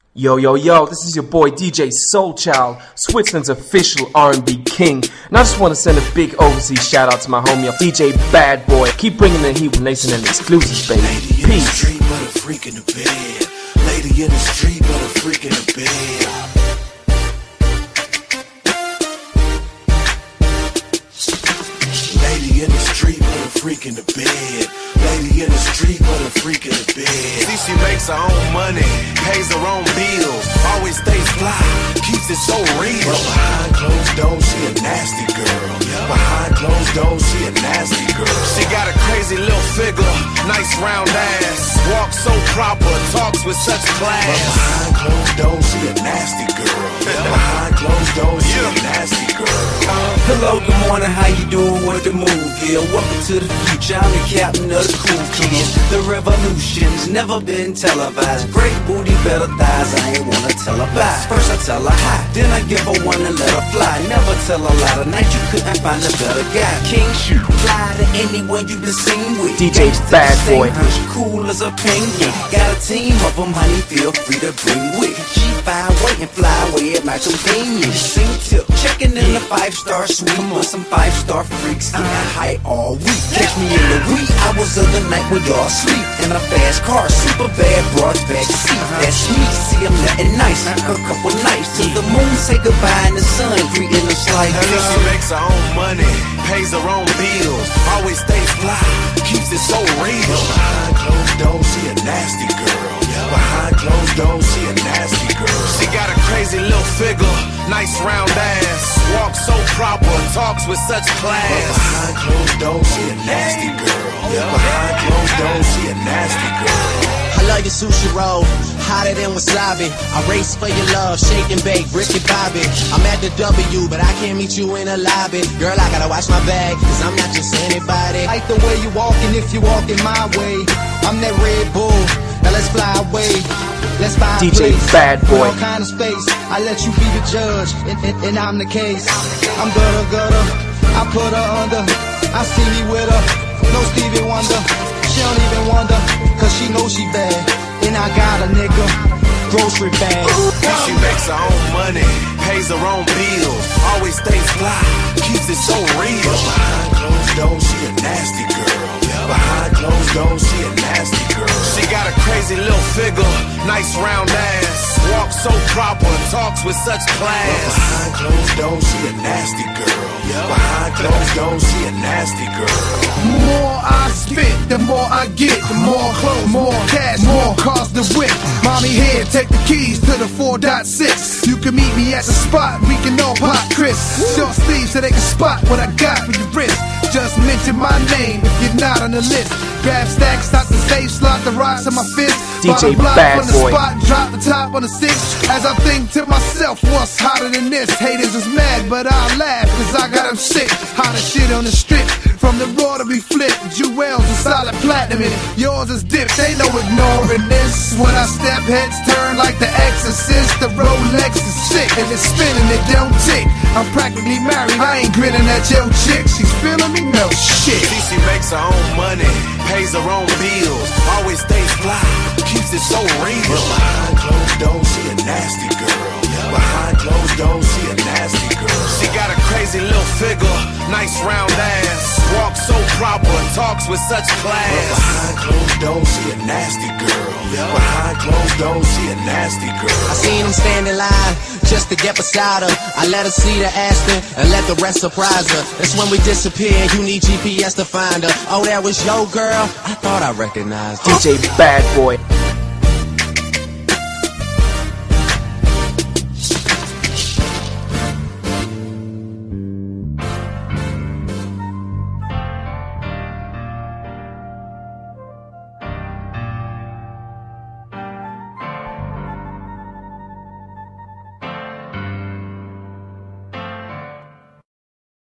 Yo, yo, yo, this is your boy DJ Soulchild, Switzerland's official R&B king. And I just want to send a big overseas shout out to my homie DJ Bad Boy. Keep bringing the heat with Nathan and exclusives, baby. Peace. Lady in the street, but a freak in the bed. Lady in the street, but a freak in the bed. Lady in the street, but a freak in the bed. Lady in the street, but a freak in the bed. See, she makes her own money, pays her own bills, always stays fly, keeps it so real. But behind closed doors, she a nasty girl. Behind closed doors, she a nasty girl. She got a crazy little figure, nice round ass, walks so proper, talks with such class. But behind closed doors, she a nasty girl. Behind closed doors, she a nasty girl. Hello, good morning, how you doing? What the move here? Welcome to the future, I'm the captain of the cool kids. The revolution's never been televised. Great booty, better thighs, I ain't wanna tell her bye. First I tell her hi, then I give her one and let her fly. Never tell a lie, tonight you couldn't find a better guy. King shoot, fly to anyone you been seen with. DJ Bad Boy. She cool as a penguin. Got a team of them, honey, feel free to bring with. G5, wait and fly away at my convenience. Sing tip, checking in the 5-star suite with some 5-star freaks getting high all week. Catch me in the wee hours of the night when y'all sleep in a fast car, super bad broad back seat. That's me, see I'm nothing nice. A couple nights till the moon say goodbye and the sun greeting us like she makes her own money, pays her own bills, always stays fly, keeps it so real. Behind closed doors, she a nasty girl. Behind closed doors, she a nasty girl. She got a crazy little figure, nice round ass, walks so proper, talks with such class. But behind closed doors, she a nasty girl. Behind closed doors, she a nasty girl. I love your sushi roll, hotter than wasabi. I race for your love, shake and bake, brisket Bobby. I'm at the W, but I can't meet you in a lobby. Girl, I gotta watch my bag, cause I'm not just anybody. Like the way you walking, if you walking my way. I'm that Red Bull, now let's fly away. Let's buy a DJ place, Bad Boy. all kind of space. I let you be the judge, and I'm the case. I'm gutter, I put her under. I see me with her, no Stevie Wonder. She don't even wonder, cause she knows she bad. And I got a nigga, grocery bag. She makes her own money, pays her own bills, always stays fly, keeps it so real. Behind closed doors, she a nasty girl. Behind closed doors, she a nasty girl. She got a crazy little figure, nice round ass, walks so proper, talks with such class. But behind closed doors, she a nasty girl. Behind closed doors, she a nasty girl. The more I spit, the more I get. The more clothes, more cash, more cars to whip. Mommy here, take the keys to the 4.6. You can meet me at the spot, we can all pop crisp. Short sleeves so they can spot what I got for your wrist. Just mention my name if you're not on the list. Grab stacks out the safe, slot the rocks on my fist. DJ Bottom Bad on the Boy. spot, drop the top on the 6. As I think to myself, what's hotter than this? Haters is mad, but I laugh, cause I got them sick. Hotter shit on the strip, from the raw to be flipped. Jewels and solid platinum in it, yours is dipped, ain't no ignoring this. When I step, heads turn like the Exorcist. The Rolex is sick, and it's spinning, it don't tick. I'm practically married, I ain't grinning at your chick. She's feeling me, no shit. See, she makes her own money, pays her own bills, always stays fly, keeps it so real. But behind closed doors, she a nasty girl. Behind closed doors, she a nasty girl. She got a crazy little figure, nice round ass, walks so proper, talks with such class. But behind closed doors, she a nasty girl. Behind closed doors, she a nasty girl. I seen him stand in line just to get beside her. I let her see the Aston and let the rest surprise her. That's when we disappear, you need GPS to find her. Oh, that was your girl? I thought I recognized her. DJ Bad Boy.